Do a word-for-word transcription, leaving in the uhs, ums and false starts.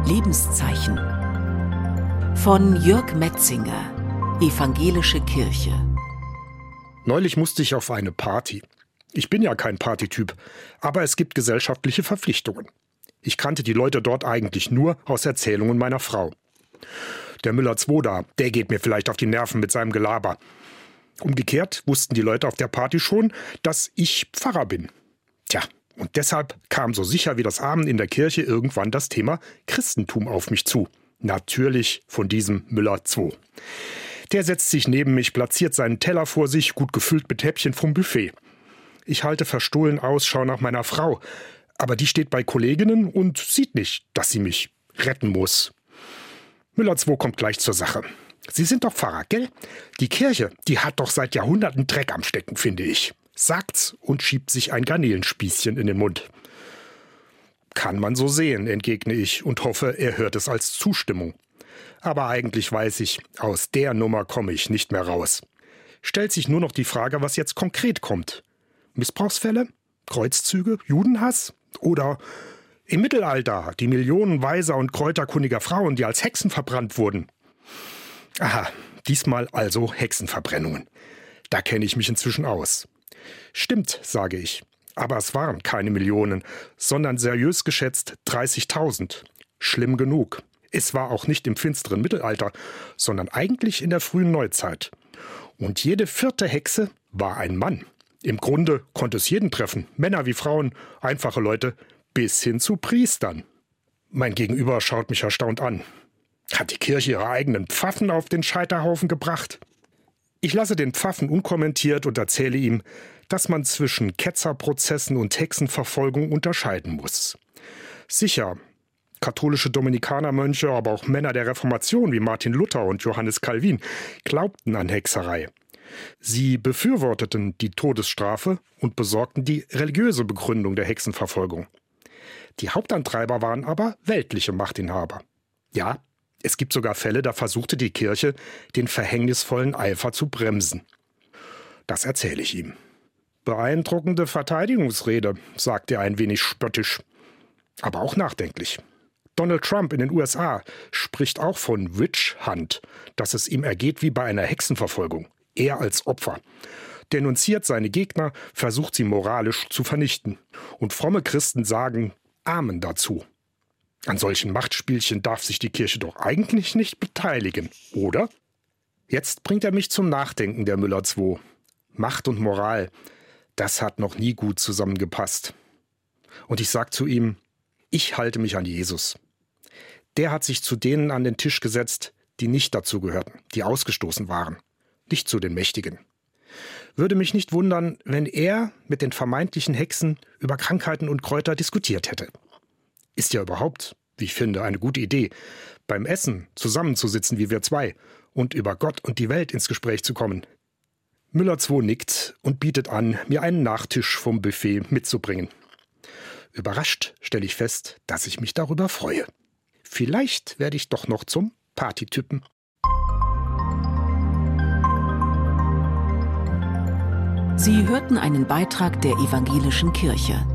Lebenszeichen von Jörg Metzinger, Evangelische Kirche. Neulich musste ich auf eine Party. Ich bin ja kein Partytyp, aber es gibt gesellschaftliche Verpflichtungen. Ich kannte die Leute dort eigentlich nur aus Erzählungen meiner Frau. Der Müller zwei da, der geht mir vielleicht auf die Nerven mit seinem Gelaber. Umgekehrt wussten die Leute auf der Party schon, dass ich Pfarrer bin. Tja, und deshalb kam so sicher wie das Amen in der Kirche irgendwann das Thema Christentum auf mich zu. Natürlich von diesem Müller zwei. Der setzt sich neben mich, platziert seinen Teller vor sich, gut gefüllt mit Häppchen vom Buffet. Ich halte verstohlen Ausschau nach meiner Frau, aber die steht bei Kolleginnen und sieht nicht, dass sie mich retten muss. Müller zwei kommt gleich zur Sache. Sie sind doch Pfarrer, gell? Die Kirche, die hat doch seit Jahrhunderten Dreck am Stecken, finde ich. Sagt's und schiebt sich ein Garnelenspießchen in den Mund. Kann man so sehen, entgegne ich und hoffe, er hört es als Zustimmung. Aber eigentlich weiß ich, aus der Nummer komme ich nicht mehr raus. Stellt sich nur noch die Frage, was jetzt konkret kommt. Missbrauchsfälle? Kreuzzüge? Judenhass? Oder im Mittelalter die Millionen weiser und kräuterkundiger Frauen, die als Hexen verbrannt wurden? Aha, diesmal also Hexenverbrennungen. Da kenne ich mich inzwischen aus. Stimmt, sage ich. Aber es waren keine Millionen, sondern seriös geschätzt dreißigtausend. Schlimm genug. Es war auch nicht im finsteren Mittelalter, sondern eigentlich in der frühen Neuzeit. Und jede vierte Hexe war ein Mann. Im Grunde konnte es jeden treffen, Männer wie Frauen, einfache Leute, bis hin zu Priestern. Mein Gegenüber schaut mich erstaunt an. Hat die Kirche ihre eigenen Pfaffen auf den Scheiterhaufen gebracht? Ich lasse den Pfaffen unkommentiert und erzähle ihm, dass man zwischen Ketzerprozessen und Hexenverfolgung unterscheiden muss. Sicher, katholische Dominikanermönche, aber auch Männer der Reformation wie Martin Luther und Johannes Calvin glaubten an Hexerei. Sie befürworteten die Todesstrafe und besorgten die religiöse Begründung der Hexenverfolgung. Die Hauptantreiber waren aber weltliche Machtinhaber. Ja, es gibt sogar Fälle, da versuchte die Kirche, den verhängnisvollen Eifer zu bremsen. Das erzähle ich ihm. Beeindruckende Verteidigungsrede, sagt er ein wenig spöttisch, aber auch nachdenklich. Donald Trump in den U S A spricht auch von Witch Hunt, dass es ihm ergeht wie bei einer Hexenverfolgung. Er als Opfer. Denunziert seine Gegner, versucht sie moralisch zu vernichten. Und fromme Christen sagen Amen dazu. An solchen Machtspielchen darf sich die Kirche doch eigentlich nicht beteiligen, oder? Jetzt bringt er mich zum Nachdenken, der Müller zwei. Macht und Moral, das hat noch nie gut zusammengepasst. Und ich sag zu ihm, ich halte mich an Jesus. Der hat sich zu denen an den Tisch gesetzt, die nicht dazu gehörten, die ausgestoßen waren. Nicht zu den Mächtigen. Würde mich nicht wundern, wenn er mit den vermeintlichen Hexen über Krankheiten und Kräuter diskutiert hätte. Ist ja überhaupt, wie ich finde, eine gute Idee, beim Essen zusammenzusitzen wie wir zwei und über Gott und die Welt ins Gespräch zu kommen. Müller zwei nickt und bietet an, mir einen Nachtisch vom Buffet mitzubringen. Überrascht stelle ich fest, dass ich mich darüber freue. Vielleicht werde ich doch noch zum Partytypen. Sie hörten einen Beitrag der Evangelischen Kirche.